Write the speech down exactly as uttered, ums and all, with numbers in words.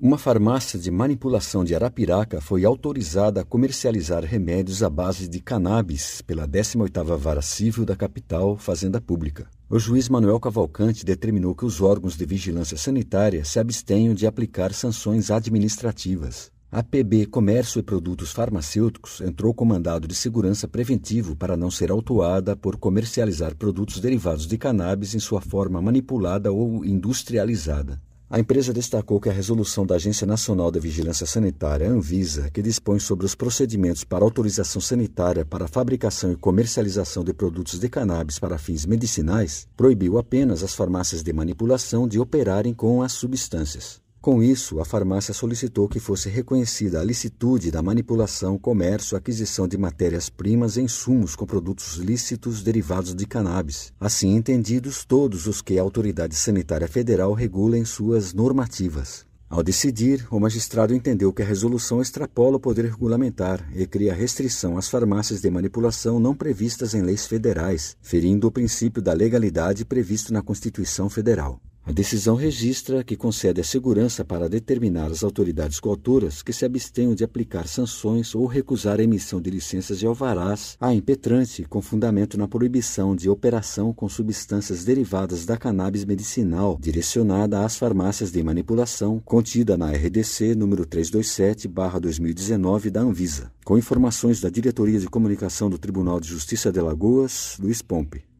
Uma farmácia de manipulação de Arapiraca foi autorizada a comercializar remédios à base de cannabis pela décima oitava Vara Civil da capital, Fazenda Pública. O juiz Manuel Cavalcante determinou que os órgãos de vigilância sanitária se abstenham de aplicar sanções administrativas. A P B Comércio e Produtos Farmacêuticos entrou com mandado de segurança preventivo para não ser autuada por comercializar produtos derivados de cannabis em sua forma manipulada ou industrializada. A empresa destacou que a resolução da Agência Nacional de Vigilância Sanitária, Anvisa, que dispõe sobre os procedimentos para autorização sanitária para a fabricação e comercialização de produtos de cannabis para fins medicinais, proibiu apenas as farmácias de manipulação de operarem com as substâncias. Com isso, a farmácia solicitou que fosse reconhecida a licitude da manipulação, comércio e aquisição de matérias-primas e insumos com produtos lícitos derivados de cannabis, assim entendidos todos os que a Autoridade Sanitária Federal regula em suas normativas. Ao decidir, o magistrado entendeu que a resolução extrapola o poder regulamentar e cria restrição às farmácias de manipulação não previstas em leis federais, ferindo o princípio da legalidade previsto na Constituição Federal. A decisão registra que concede a segurança para determinar às autoridades coautoras que se abstenham de aplicar sanções ou recusar a emissão de licenças e alvarás à impetrante com fundamento na proibição de operação com substâncias derivadas da cannabis medicinal direcionada às farmácias de manipulação contida na R D C número trezentos e vinte e sete barra dois mil e dezenove da Anvisa. Com informações da Diretoria de Comunicação do Tribunal de Justiça de Alagoas, Luiz Pompe.